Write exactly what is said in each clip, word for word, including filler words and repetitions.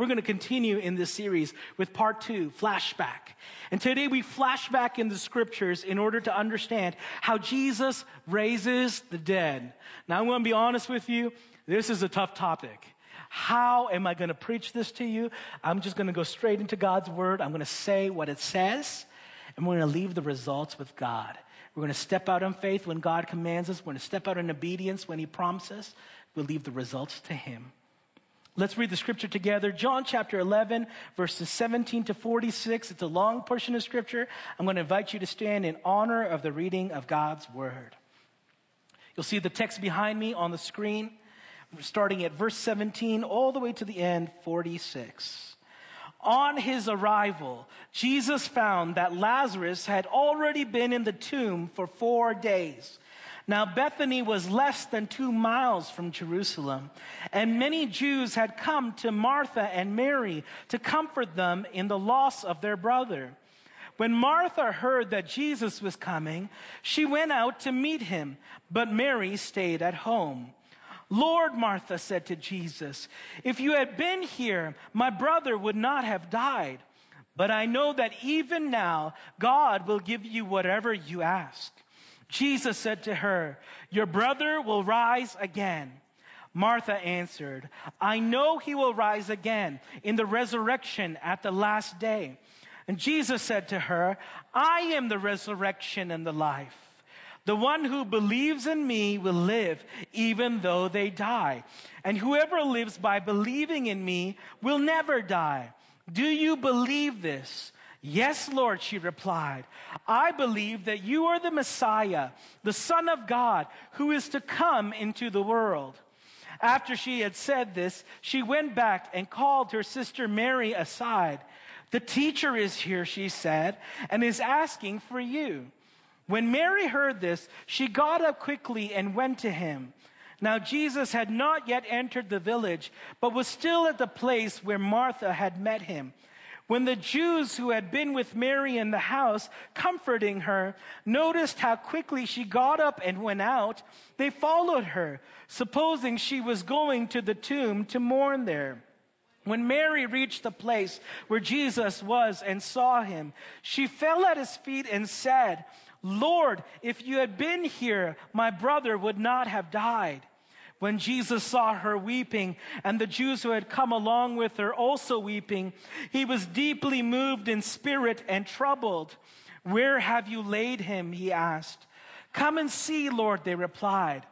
We're going to continue in this series with part two, flashback. And today we flash back in the scriptures in order to understand how Jesus raises the dead. Now I'm going to be honest with you. This is a tough topic. How am I going to preach this to you? I'm just going to go straight into God's word. I'm going to say what it says, and we're going to leave the results with God. We're going to step out in faith when God commands us. We're going to step out in obedience when he promises. We'll leave the results to him. Let's read the scripture together. John chapter eleven, verses seventeen to forty-six. It's a long portion of scripture. I'm going to invite you to stand in honor of the reading of God's word. You'll see the text behind me on the screen. We're starting at verse seventeen all the way to the end, forty-six. On his arrival, Jesus found that Lazarus had already been in the tomb for four days. Now Bethany was less than two miles from Jerusalem, and many Jews had come to Martha and Mary to comfort them in the loss of their brother. When Martha heard that Jesus was coming, she went out to meet him, but Mary stayed at home. Lord, Martha said to Jesus, if you had been here, my brother would not have died. But I know that even now, God will give you whatever you ask. Jesus said to her, your brother will rise again. Martha answered, I know he will rise again in the resurrection at the last day. And Jesus said to her, I am the resurrection and the life. The one who believes in me will live even though they die. And whoever lives by believing in me will never die. Do you believe this? Yes, Lord, she replied. I believe that you are the Messiah, the Son of God, who is to come into the world. After she had said this, she went back and called her sister Mary aside. The teacher is here, she said, and is asking for you. When Mary heard this, she got up quickly and went to him. Now Jesus had not yet entered the village, but was still at the place where Martha had met him. When the Jews who had been with Mary in the house, comforting her, noticed how quickly she got up and went out, they followed her, supposing she was going to the tomb to mourn there. When Mary reached the place where Jesus was and saw him, she fell at his feet and said, Lord, if you had been here, my brother would not have died. When Jesus saw her weeping, and the Jews who had come along with her also weeping, he was deeply moved in spirit and troubled. Where have you laid him? He asked. Come and see, Lord, they replied.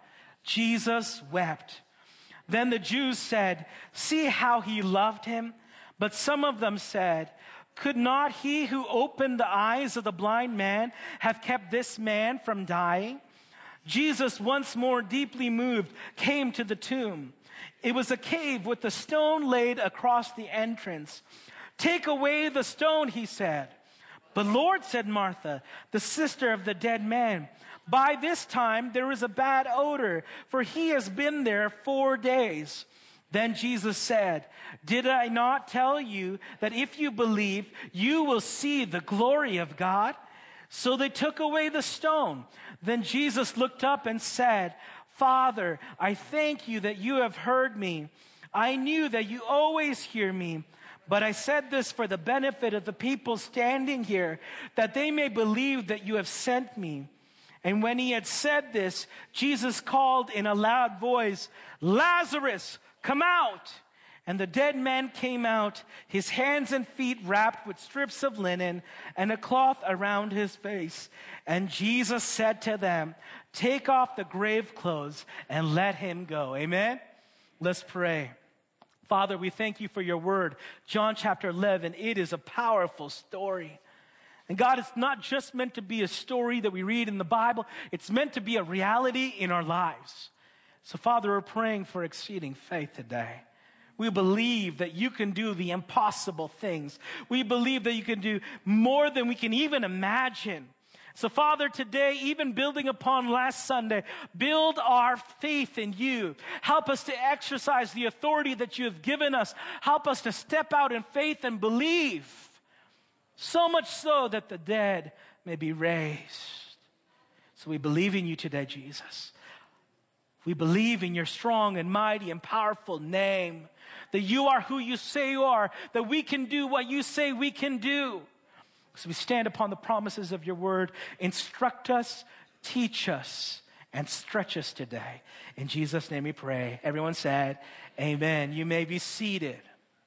Jesus wept. Then the Jews said, see how he loved him? But some of them said, could not he who opened the eyes of the blind man have kept this man from dying? Jesus, once more deeply moved, came to the tomb. It was a cave with a stone laid across the entrance. Take away the stone, he said. But Lord, said Martha, the sister of the dead man, by this time there is a bad odor, for he has been there four days. Then Jesus said, did I not tell you that if you believe, you will see the glory of God? So they took away the stone. Then Jesus looked up and said, Father, I thank you that you have heard me. I knew that you always hear me, but I said this for the benefit of the people standing here, that they may believe that you have sent me. And when he had said this, Jesus called in a loud voice, Lazarus, come out! And the dead man came out, his hands and feet wrapped with strips of linen and a cloth around his face. And Jesus said to them, take off the grave clothes and let him go. Amen? Let's pray. Father, we thank you for your word. John chapter eleven, it is a powerful story. And God, it's not just meant to be a story that we read in the Bible. It's meant to be a reality in our lives. So Father, we're praying for exceeding faith today. We believe that you can do the impossible things. We believe that you can do more than we can even imagine. So Father, today, even building upon last Sunday, build our faith in you. Help us to exercise the authority that you have given us. Help us to step out in faith and believe. So much so that the dead may be raised. So we believe in you today, Jesus. We believe in your strong and mighty and powerful name, that you are who you say you are, that we can do what you say we can do. So we stand upon the promises of your word. Instruct us, teach us, and stretch us today. In Jesus' name we pray. Everyone said, amen. You may be seated.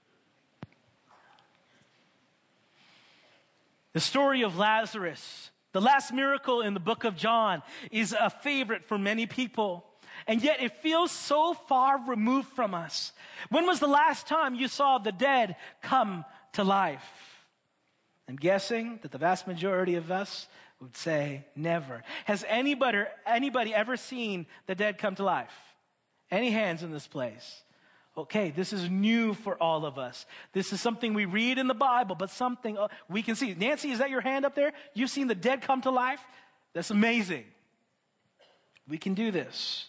The story of Lazarus, the last miracle in the book of John, is a favorite for many people. And yet it feels so far removed from us. When was the last time you saw the dead come to life? I'm guessing that the vast majority of us would say never. Has anybody, anybody ever seen the dead come to life? Any hands in this place? Okay, this is new for all of us. This is something we read in the Bible, but something we can see. Nancy, is that your hand up there? You've seen the dead come to life? That's amazing. We can do this.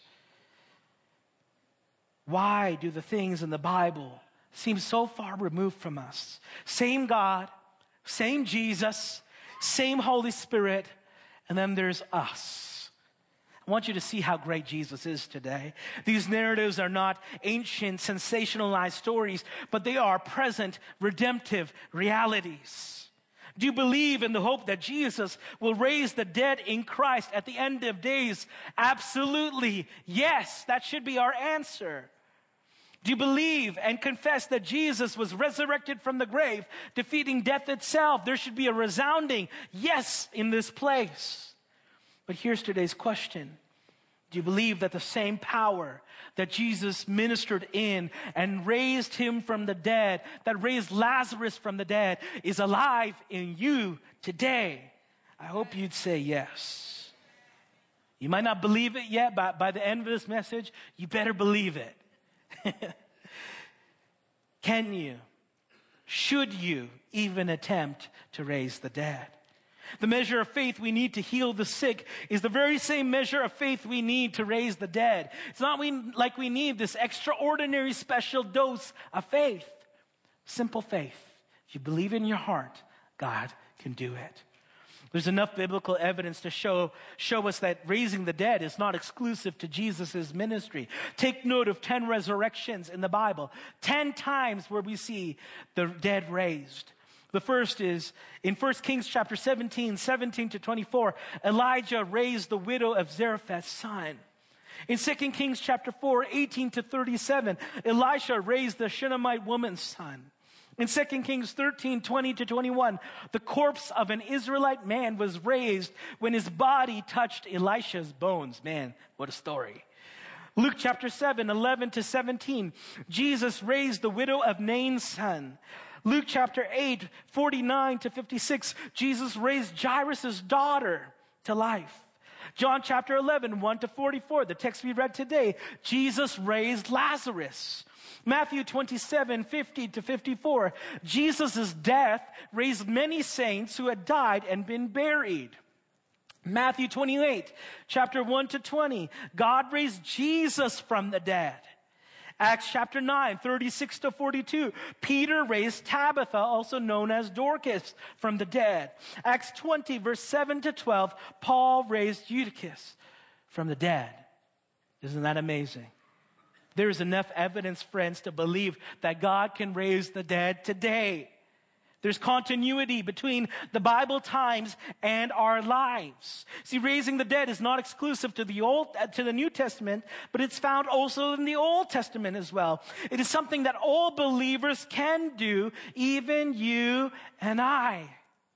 Why do the things in the Bible seem so far removed from us? Same God, same Jesus, same Holy Spirit, and then there's us. I want you to see how great Jesus is today. These narratives are not ancient, sensationalized stories, but they are present, redemptive realities. Do you believe in the hope that Jesus will raise the dead in Christ at the end of days? Absolutely. Yes, that should be our answer. Do you believe and confess that Jesus was resurrected from the grave, defeating death itself? There should be a resounding yes in this place. But here's today's question. Do you believe that the same power that Jesus ministered in and raised him from the dead, that raised Lazarus from the dead, is alive in you today? I hope you'd say yes. You might not believe it yet, but by the end of this message, you better believe it. Can you, should you even attempt to raise the dead? The measure of faith we need to heal the sick is the very same measure of faith we need to raise the dead. It's not we, like we need this extraordinary special dose of faith. Simple faith. If you believe in your heart, God can do it. There's enough biblical evidence to show, show us that raising the dead is not exclusive to Jesus' ministry. Take note of ten resurrections in the Bible. Ten times where we see the dead raised. The first is in First Kings chapter seventeen, seventeen to twenty-four, Elijah raised the widow of Zarephath's son. In Second Kings chapter four, eighteen to thirty-seven, Elisha raised the Shunammite woman's son. In Second Kings thirteen, twenty to twenty-one, the corpse of an Israelite man was raised when his body touched Elisha's bones. Man, what a story. Luke chapter seven, eleven to seventeen, Jesus raised the widow of Nain's son. Luke chapter eight, forty-nine to fifty-six, Jesus raised Jairus' daughter to life. John chapter eleven, one to forty-four, the text we read today, Jesus raised Lazarus. Matthew twenty-seven, fifty to fifty-four, Jesus' death raised many saints who had died and been buried. Matthew twenty-eight, chapter one to twenty, God raised Jesus from the dead. Acts chapter nine, thirty-six to forty-two, Peter raised Tabitha, also known as Dorcas, from the dead. Acts twenty, verse seven to twelve, Paul raised Eutychus from the dead. Isn't that amazing? There is enough evidence, friends, to believe that God can raise the dead today. There's continuity between the Bible times and our lives. See, raising the dead is not exclusive to the Old, to the New Testament, but it's found also in the Old Testament as well. It is something that all believers can do, even you and I.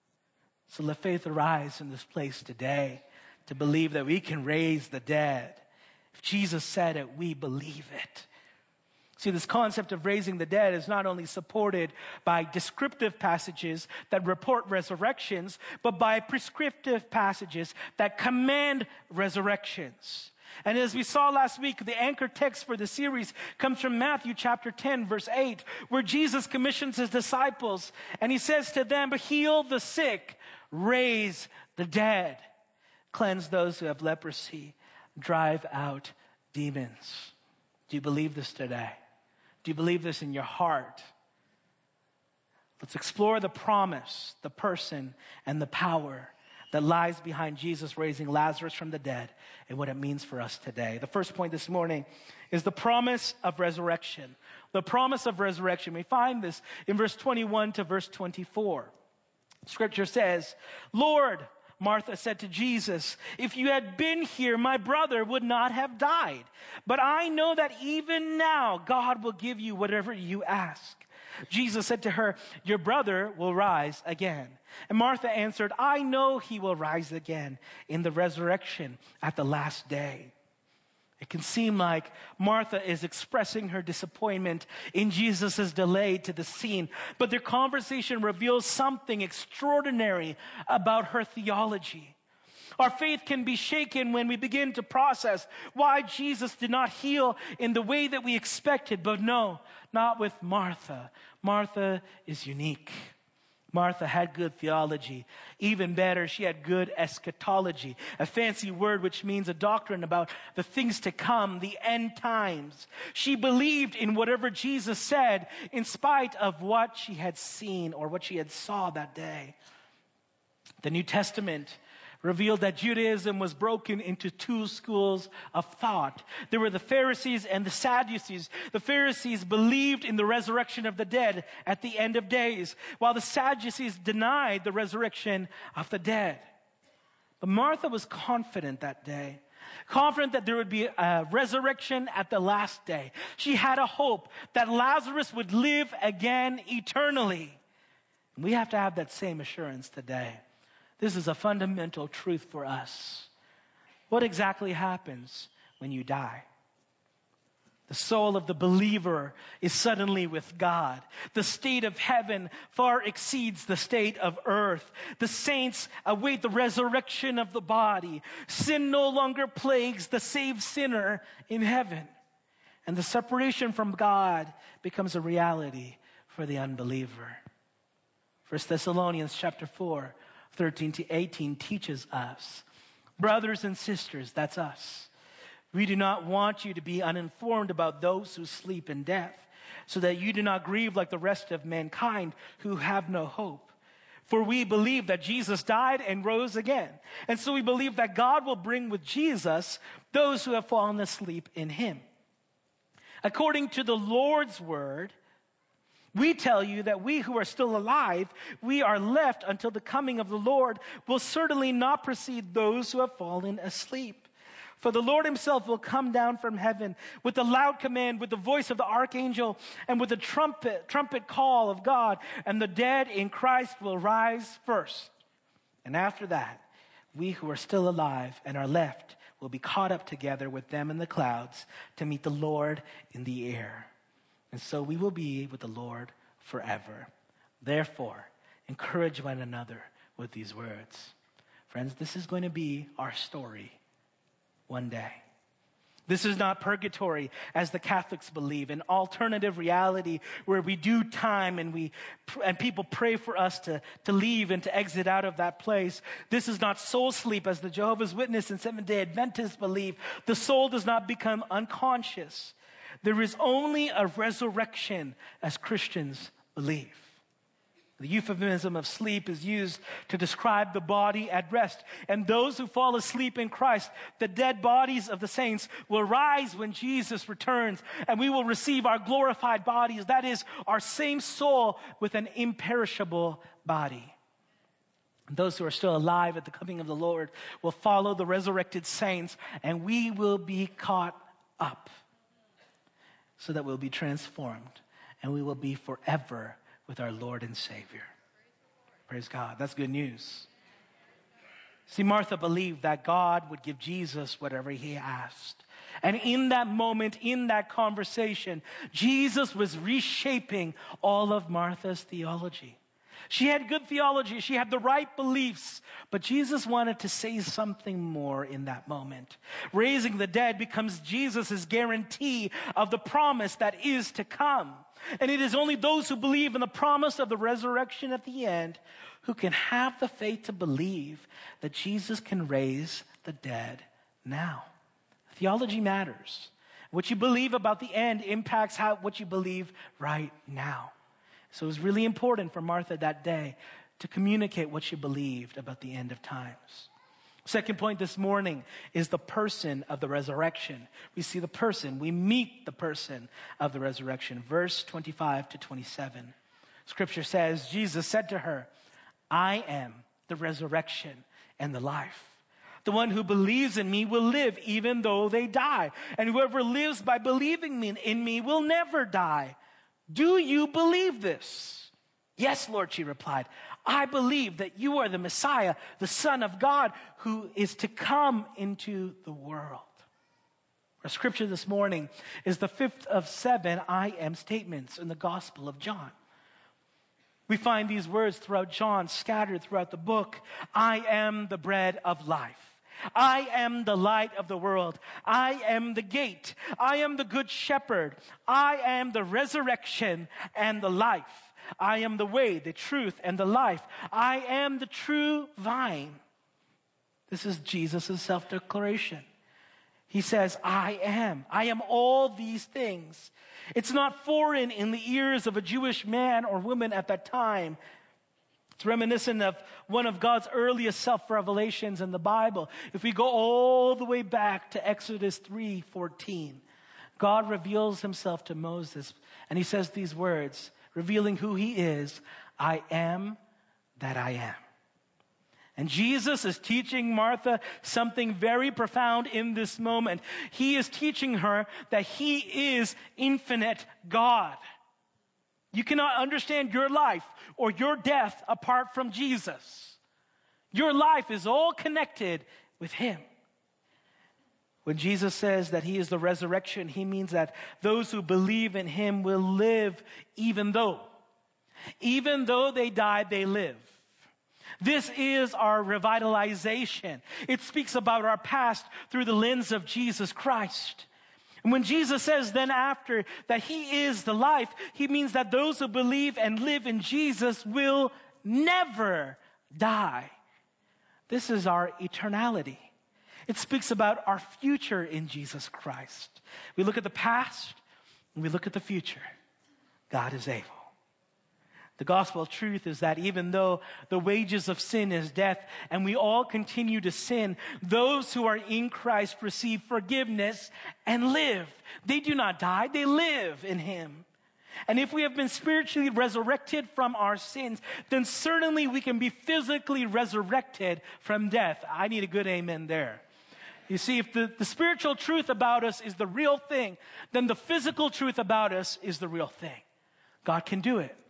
So let faith arise in this place today to believe that we can raise the dead. If Jesus said it, we believe it. See, this concept of raising the dead is not only supported by descriptive passages that report resurrections, but by prescriptive passages that command resurrections. And as we saw last week, the anchor text for the series comes from Matthew chapter ten, verse eight, where Jesus commissions his disciples, and he says to them, heal the sick, raise the dead, cleanse those who have leprosy, drive out demons. Do you believe this today? Do you believe this in your heart? Let's explore the promise, the person, and the power that lies behind Jesus raising Lazarus from the dead and what it means for us today. The first point this morning is the promise of resurrection. The promise of resurrection. We find this in verse twenty-one to verse twenty-four. Scripture says, "Lord," Martha said to Jesus, "if you had been here, my brother would not have died. But I know that even now God will give you whatever you ask." Jesus said to her, "Your brother will rise again." And Martha answered, "I know he will rise again in the resurrection at the last day." It can seem like Martha is expressing her disappointment in Jesus' delay to the scene, but their conversation reveals something extraordinary about her theology. Our faith can be shaken when we begin to process why Jesus did not heal in the way that we expected, but no, not with Martha. Martha is unique. Martha had good theology. Even better, she had good eschatology, a fancy word which means a doctrine about the things to come, the end times. She believed in whatever Jesus said in spite of what she had seen or what she had saw that day. The New Testament revealed that Judaism was broken into two schools of thought. There were the Pharisees and the Sadducees. The Pharisees believed in the resurrection of the dead at the end of days, while the Sadducees denied the resurrection of the dead. But Martha was confident that day, confident that there would be a resurrection at the last day. She had a hope that Lazarus would live again eternally. And we have to have that same assurance today. This is a fundamental truth for us. What exactly happens when you die? The soul of the believer is suddenly with God. The state of heaven far exceeds the state of earth. The saints await the resurrection of the body. Sin no longer plagues the saved sinner in heaven. And the separation from God becomes a reality for the unbeliever. First Thessalonians chapter four, thirteen to eighteen teaches us, brothers and sisters, that's us. We do not want you to be uninformed about those who sleep in death, so that you do not grieve like the rest of mankind who have no hope. For we believe that Jesus died and rose again. And so we believe that God will bring with Jesus those who have fallen asleep in him. According to the Lord's word, we tell you that we who are still alive, we are left until the coming of the Lord, will certainly not precede those who have fallen asleep. For the Lord himself will come down from heaven with a loud command, with the voice of the archangel, and with the trumpet, trumpet call of God, and the dead in Christ will rise first. And after that, we who are still alive and are left will be caught up together with them in the clouds to meet the Lord in the air. And so we will be with the Lord forever. Therefore, encourage one another with these words. Friends, this is going to be our story one day. This is not purgatory, as the Catholics believe, an alternative reality where we do time and we and people pray for us to, to leave and to exit out of that place. This is not soul sleep, as the Jehovah's Witnesses and Seventh-day Adventists believe. The soul does not become unconscious. There is only a resurrection, as Christians believe. The euphemism of sleep is used to describe the body at rest. And those who fall asleep in Christ, the dead bodies of the saints, will rise when Jesus returns, and we will receive our glorified bodies. That is, our same soul with an imperishable body. And those who are still alive at the coming of the Lord will follow the resurrected saints, and we will be caught up, so that we'll be transformed and we will be forever with our Lord and Savior. Praise God. That's good news. See, Martha believed that God would give Jesus whatever he asked. And in that moment, in that conversation, Jesus was reshaping all of Martha's theology. She had good theology. She had the right beliefs. But Jesus wanted to say something more in that moment. Raising the dead becomes Jesus' guarantee of the promise that is to come. And it is only those who believe in the promise of the resurrection at the end who can have the faith to believe that Jesus can raise the dead now. Theology matters. What you believe about the end impacts how what you believe right now. So it was really important for Martha that day to communicate what she believed about the end of times. Second point this morning is the person of the resurrection. We see the person, we meet the person of the resurrection. Verse twenty-five to twenty-seven. Scripture says, Jesus said to her, I am the resurrection and the life. The one who believes in me will live even though they die. And whoever lives by believing in me will never die. Do you believe this? Yes, Lord, she replied. I believe that you are the Messiah, the Son of God, who is to come into the world. Our scripture this morning is the fifth of seven I am statements in the Gospel of John. We find these words throughout John, scattered throughout the book. I am the bread of life. I am the light of the world. I am the gate. I am the good shepherd. I am the resurrection and the life. I am the way, the truth, and the life. I am the true vine. This is Jesus' self-declaration. He says, I am. I am all these things. It's not foreign in the ears of a Jewish man or woman at that time. It's reminiscent of one of God's earliest self-revelations in the Bible. If we go all the way back to Exodus three fourteen, God reveals himself to Moses, and he says these words, revealing who he is, I am that I am. And Jesus is teaching Martha something very profound in this moment. He is teaching her that he is infinite God. You cannot understand your life or your death apart from Jesus. Your life is all connected with him. When Jesus says that he is the resurrection, he means that those who believe in him will live even though. Even though they die, they live. This is our revitalization. It speaks about our past through the lens of Jesus Christ. And when Jesus says then after that he is the life, he means that those who believe and live in Jesus will never die. This is our eternality. It speaks about our future in Jesus Christ. We look at the past and we look at the future. God is able. The gospel truth is that even though the wages of sin is death and we all continue to sin, those who are in Christ receive forgiveness and live. They do not die, they live in him. And if we have been spiritually resurrected from our sins, then certainly we can be physically resurrected from death. I need a good amen there. You see, if the, the spiritual truth about us is the real thing, then the physical truth about us is the real thing. God can do it.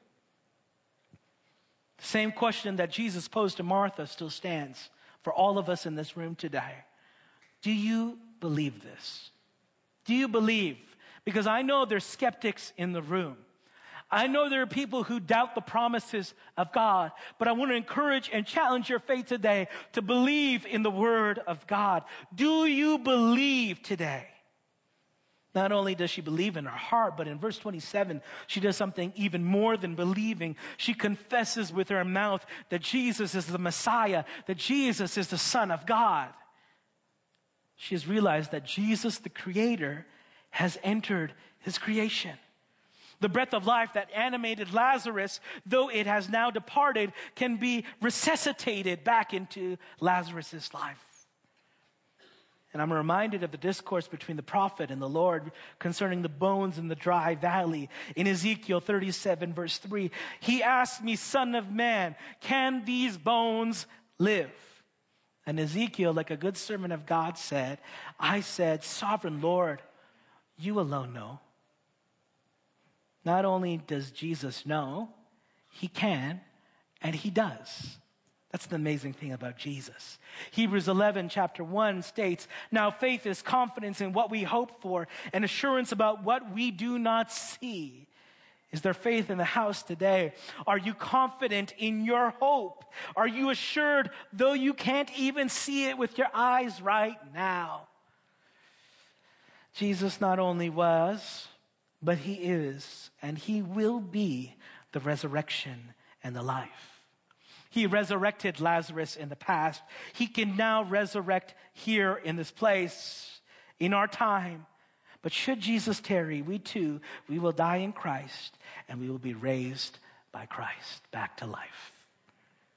The same question that Jesus posed to Martha still stands for all of us in this room today. Do you believe this? Do you believe? Because I know there's skeptics in the room. I know there are people who doubt the promises of God, but I want to encourage and challenge your faith today to believe in the Word of God. Do you believe today? Not only does she believe in her heart, but in verse twenty-seven, she does something even more than believing. She confesses with her mouth that Jesus is the Messiah, that Jesus is the Son of God. She has realized that Jesus, the Creator, has entered his creation. The breath of life that animated Lazarus, though it has now departed, can be resuscitated back into Lazarus' life. And I'm reminded of the discourse between the prophet and the Lord concerning the bones in the dry valley. In Ezekiel thirty-seven, verse three, he asked me, Son of man, can these bones live? And Ezekiel, like a good servant of God, said, I said, Sovereign Lord, you alone know. Not only does Jesus know, he can, and he does. That's the amazing thing about Jesus. Hebrews eleven, chapter one states, now faith is confidence in what we hope for and assurance about what we do not see. Is there faith in the house today? Are you confident in your hope? Are you assured though you can't even see it with your eyes right now? Jesus not only was, but he is, and he will be the resurrection and the life. He resurrected Lazarus in the past. He can now resurrect here in this place, in our time. But should Jesus tarry, we too, we will die in Christ, and we will be raised by Christ back to life.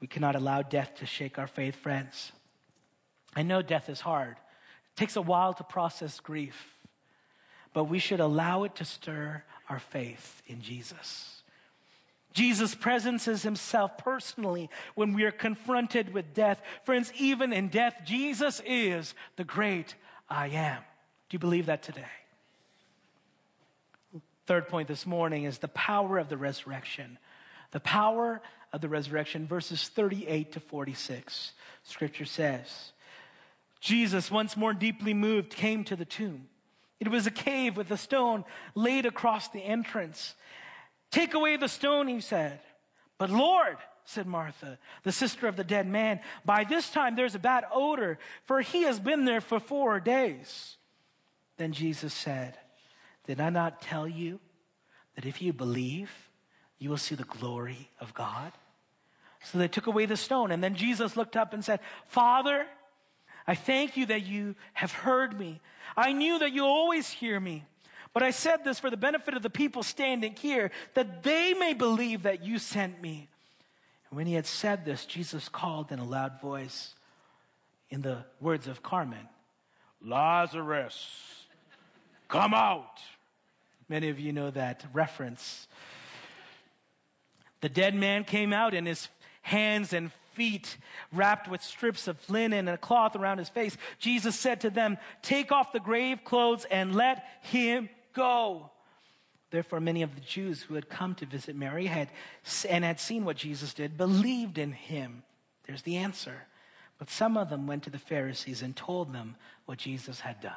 We cannot allow death to shake our faith, friends. I know death is hard. It takes a while to process grief. But we should allow it to stir our faith in Jesus. Jesus presences himself personally when we are confronted with death. Friends, even in death, Jesus is the great I am. Do you believe that today? Third point this morning is the power of the resurrection. The power of the resurrection, verses thirty-eight to forty-six. Scripture says, Jesus, once more deeply moved, came to the tomb. It was a cave with a stone laid across the entrance. Take away the stone, he said. But Lord, said Martha, the sister of the dead man, by this time there's a bad odor, for he has been there for four days. Then Jesus said, did I not tell you that if you believe, you will see the glory of God? So they took away the stone, and then Jesus looked up and said, Father, I thank you that you have heard me. I knew that you always hear me. But I said this for the benefit of the people standing here, that they may believe that you sent me. And when he had said this, Jesus called in a loud voice, in the words of Carmen, Lazarus, come out. Many of you know that reference. The dead man came out, and his hands and feet wrapped with strips of linen and a cloth around his face. Jesus said to them, take off the grave clothes and let him go. Therefore, many of the Jews who had come to visit Mary had and had seen what Jesus did believed in him. There's the answer. But some of them went to the Pharisees and told them what Jesus had done.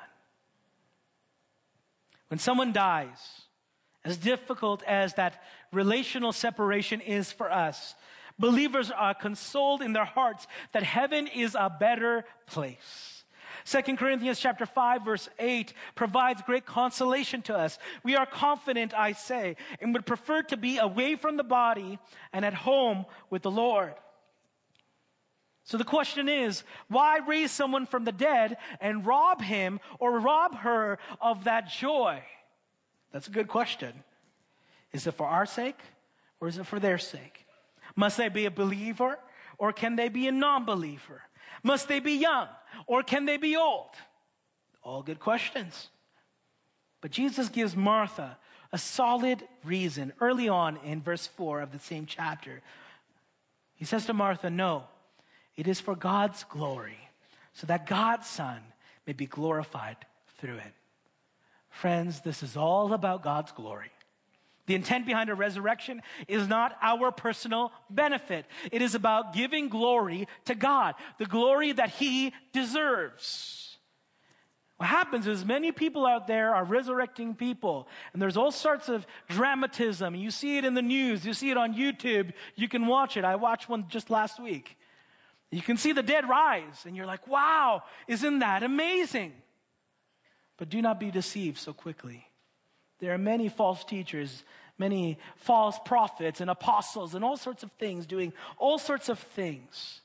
When someone dies, as difficult as that relational separation is for us, believers are consoled in their hearts that heaven is a better place. Second Corinthians chapter five, verse eight provides great consolation to us. We are confident, I say, and would prefer to be away from the body and at home with the Lord. So the question is, why raise someone from the dead and rob him or rob her of that joy? That's a good question. Is it for our sake or is it for their sake? Must they be a believer or can they be a non-believer? Must they be young or can they be old? All good questions. But Jesus gives Martha a solid reason early on in verse four of the same chapter. He says to Martha, no, it is for God's glory, so that God's Son may be glorified through it. Friends, this is all about God's glory. The intent behind a resurrection is not our personal benefit. It is about giving glory to God, the glory that He deserves. What happens is many people out there are resurrecting people, and there's all sorts of dramatism. You see it in the news. You see it on YouTube. You can watch it. I watched one just last week. You can see the dead rise, and you're like, wow, isn't that amazing? But do not be deceived so quickly. There are many false teachers, many false prophets and apostles and all sorts of things doing all sorts of things.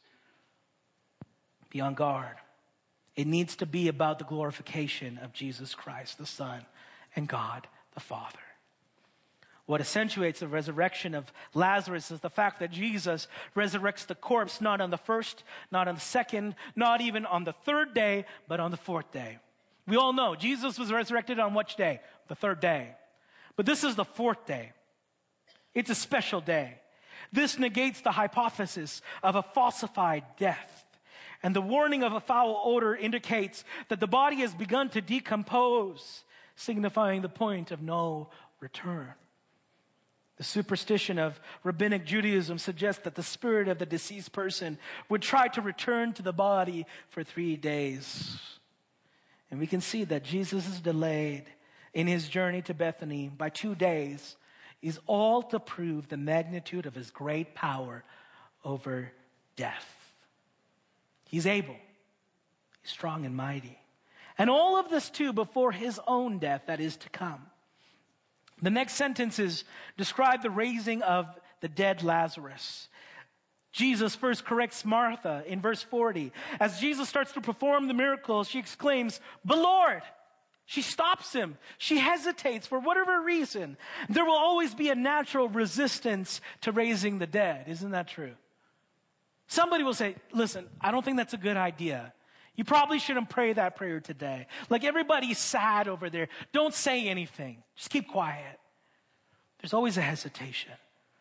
Be on guard. It needs to be about the glorification of Jesus Christ, the Son, and God, the Father. What accentuates the resurrection of Lazarus is the fact that Jesus resurrects the corpse not on the first, not on the second, not even on the third day, but on the fourth day. We all know Jesus was resurrected on which day? The third day. But this is the fourth day. It's a special day. This negates the hypothesis of a falsified death. And the warning of a foul odor indicates that the body has begun to decompose, signifying the point of no return. The superstition of rabbinic Judaism suggests that the spirit of the deceased person would try to return to the body for three days. And we can see that Jesus is delayed in his journey to Bethany by two days is all to prove the magnitude of his great power over death. He's able. He's strong and mighty. And all of this too before his own death that is to come. The next sentences describe the raising of the dead Lazarus. Jesus first corrects Martha in verse forty. As Jesus starts to perform the miracle, she exclaims, "But Lord!" She stops him. She hesitates for whatever reason. There will always be a natural resistance to raising the dead. Isn't that true? Somebody will say, listen, I don't think that's a good idea. You probably shouldn't pray that prayer today. Like everybody's sad over there. Don't say anything. Just keep quiet. There's always a hesitation.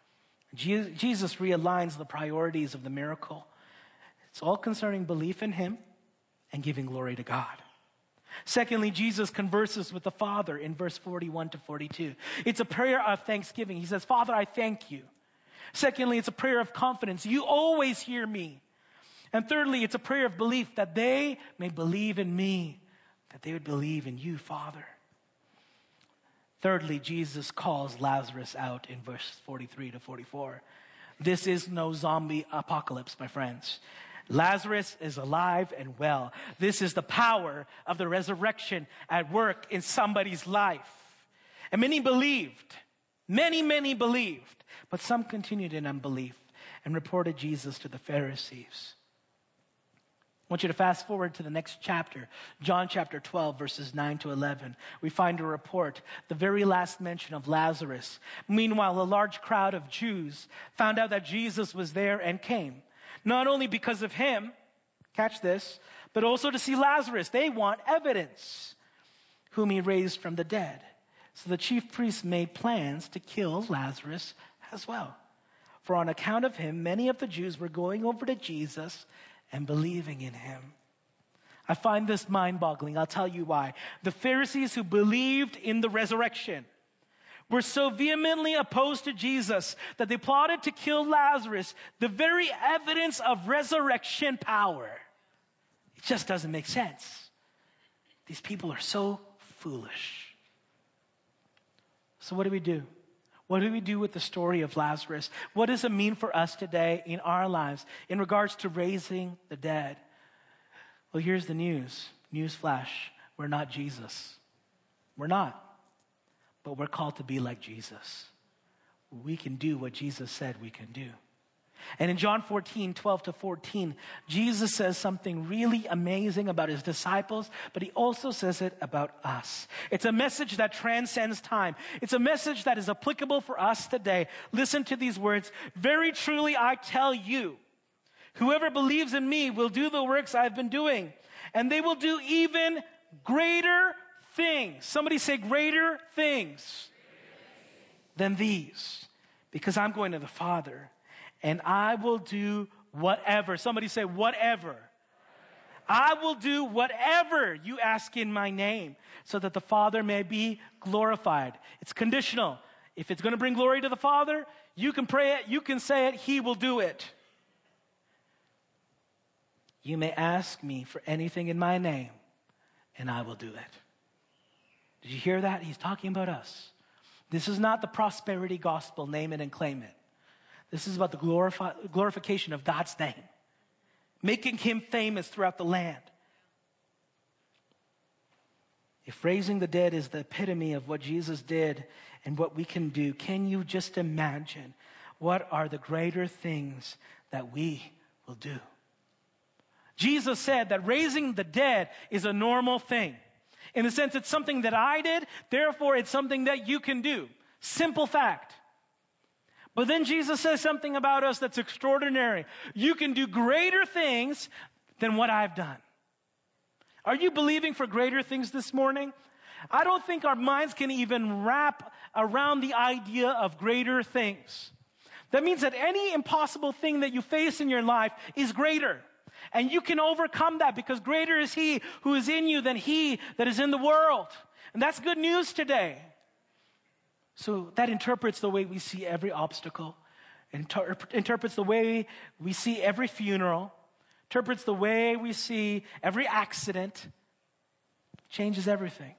Jesus realigns the priorities of the miracle. It's all concerning belief in him and giving glory to God. Secondly, Jesus converses with the Father in verse forty-one to forty-two. It's a prayer of thanksgiving. He says, Father, I thank you. Secondly, it's a prayer of confidence. You always hear me. And thirdly, it's a prayer of belief that they may believe in me, that they would believe in you, Father. Thirdly, Jesus calls Lazarus out in verse forty-three to forty-four. This is no zombie apocalypse, my friends. Lazarus is alive and well. This is the power of the resurrection at work in somebody's life. And many believed. Many, many believed. But some continued in unbelief and reported Jesus to the Pharisees. I want you to fast forward to the next chapter, John chapter twelve, verses nine to eleven. We find a report, the very last mention of Lazarus. Meanwhile, a large crowd of Jews found out that Jesus was there and came. Not only because of him, catch this, but also to see Lazarus. They want evidence, whom he raised from the dead. So the chief priests made plans to kill Lazarus as well. For on account of him, many of the Jews were going over to Jesus and believing in him. I find this mind-boggling. I'll tell you why. The Pharisees who believed in the resurrection were so vehemently opposed to Jesus that they plotted to kill Lazarus, the very evidence of resurrection power. It just doesn't make sense. These people are so foolish. So what do we do? What do we do with the story of Lazarus? What does it mean for us today in our lives in regards to raising the dead? Well, here's the news. News flash. We're not Jesus. We're not. But we're called to be like Jesus. We can do what Jesus said we can do. And in John fourteen, twelve to fourteen, Jesus says something really amazing about his disciples, but he also says it about us. It's a message that transcends time. It's a message that is applicable for us today. Listen to these words. Very truly, I tell you, whoever believes in me will do the works I've been doing, and they will do even greater things. Somebody say greater things than these, because I'm going to the Father. And I will do whatever. Somebody say whatever. I will do whatever you ask in my name so that the Father may be glorified. It's conditional. If it's going to bring glory to the Father, you can pray it, you can say it, he will do it. You may ask me for anything in my name, and I will do it. Did you hear that? He's talking about us. This is not the prosperity gospel, name it and claim it. This is about the glorif- glorification of God's name, making him famous throughout the land. If raising the dead is the epitome of what Jesus did and what we can do, can you just imagine what are the greater things that we will do? Jesus said that raising the dead is a normal thing. In the sense, it's something that I did, therefore it's something that you can do. Simple fact. But then Jesus says something about us that's extraordinary. You can do greater things than what I've done. Are you believing for greater things this morning? I don't think our minds can even wrap around the idea of greater things. That means that any impossible thing that you face in your life is greater. And you can overcome that because greater is he who is in you than he that is in the world. And that's good news today. So that interprets the way we see every obstacle, inter- interprets the way we see every funeral, interprets the way we see every accident, changes everything.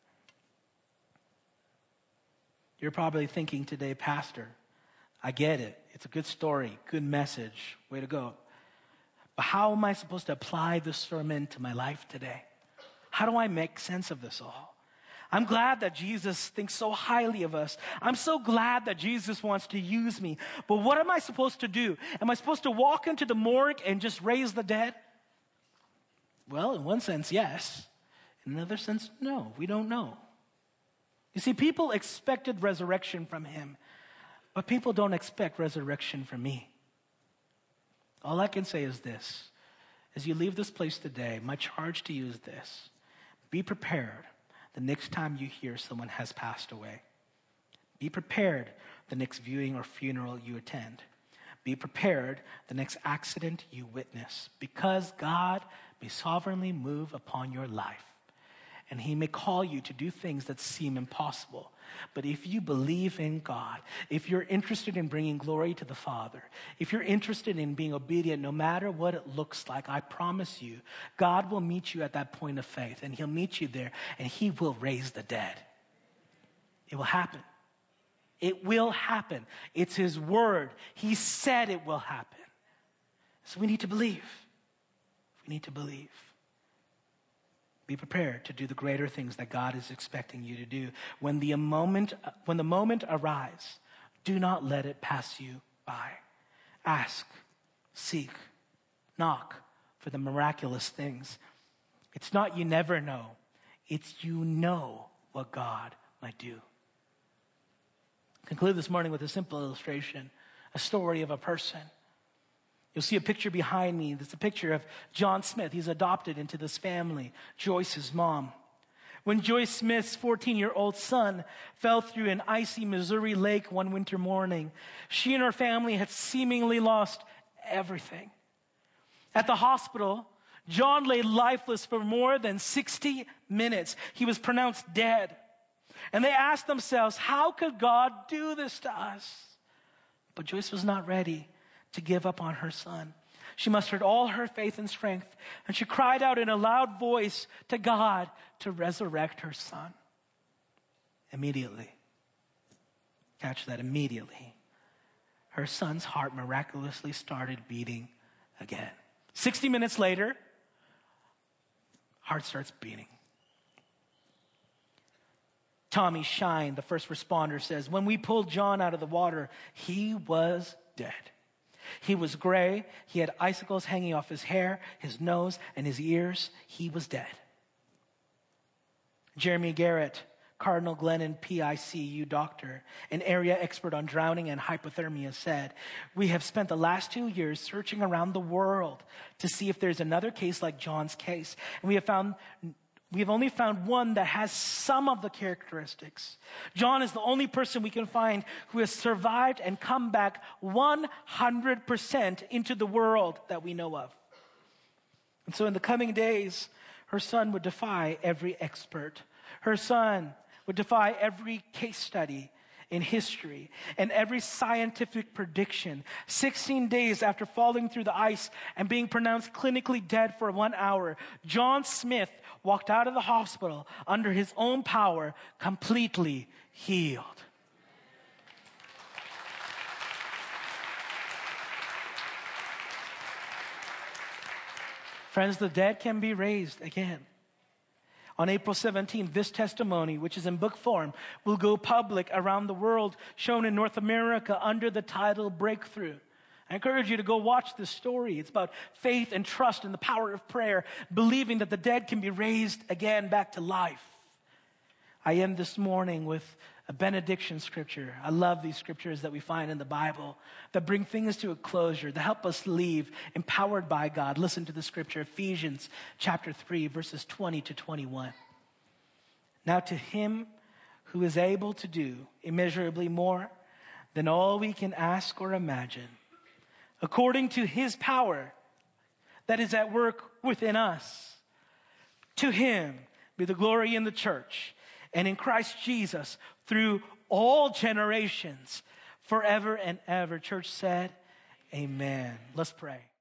You're probably thinking today, Pastor, I get it. It's a good story, good message, way to go. But how am I supposed to apply this sermon to my life today? How do I make sense of this all? I'm glad that Jesus thinks so highly of us. I'm so glad that Jesus wants to use me. But what am I supposed to do? Am I supposed to walk into the morgue and just raise the dead? Well, in one sense, yes. In another sense, no. We don't know. You see, people expected resurrection from him, but people don't expect resurrection from me. All I can say is this. As you leave this place today, my charge to you is this. Be prepared the next time you hear someone has passed away. Be prepared the next viewing or funeral you attend. Be prepared the next accident you witness, because God may sovereignly move upon your life. And he may call you to do things that seem impossible. But if you believe in God, if you're interested in bringing glory to the Father, if you're interested in being obedient no matter what it looks like, I promise you, God will meet you at that point of faith. And he'll meet you there, and he will raise the dead. It will happen. It will happen. It's his word. He said it will happen. So we need to believe. We need to believe. Be prepared to do the greater things that God is expecting you to do. When the moment, when the moment arrives, do not let it pass you by. Ask, seek, knock for the miraculous things. It's not you never know. It's you know what God might do. Conclude this morning with a simple illustration, a story of a person. You'll see a picture behind me. There's a picture of John Smith. He's adopted into this family, Joyce's mom. When Joyce Smith's fourteen-year-old son fell through an icy Missouri lake one winter morning, she and her family had seemingly lost everything. At the hospital, John lay lifeless for more than sixty minutes. He was pronounced dead. And they asked themselves, how could God do this to us? But Joyce was not ready to give up on her son. She mustered all her faith and strength, and she cried out in a loud voice to God to resurrect her son. Immediately, catch that, immediately, her son's heart miraculously started beating again. sixty minutes later, heart starts beating. Tommy Shine, the first responder, says, when we pulled John out of the water, he was dead. He was gray. He had icicles hanging off his hair, his nose, and his ears. He was dead. Jeremy Garrett, Cardinal Glennon P I C U doctor, an area expert on drowning and hypothermia, said, we have spent the last two years searching around the world to see if there's another case like John's case. And we have found We have only found one that has some of the characteristics. John is the only person we can find who has survived and come back one hundred percent into the world that we know of. And so in the coming days, her son would defy every expert. Her son would defy every case study in history and every scientific prediction. sixteen days after falling through the ice and being pronounced clinically dead for one hour, John Smith walked out of the hospital under his own power, completely healed. Friends, the dead can be raised again. On April seventeenth, this testimony, which is in book form, will go public around the world, shown in North America under the title Breakthrough. I encourage you to go watch this story. It's about faith and trust and the power of prayer, believing that the dead can be raised again back to life. I end this morning with a benediction scripture. I love these scriptures that we find in the Bible that bring things to a closure, that help us leave empowered by God. Listen to the scripture, Ephesians chapter three, verses twenty to twenty-one. Now to him who is able to do immeasurably more than all we can ask or imagine, according to his power that is at work within us, to him be the glory in the church and in Christ Jesus through all generations, forever and ever. Church said, amen. Let's pray.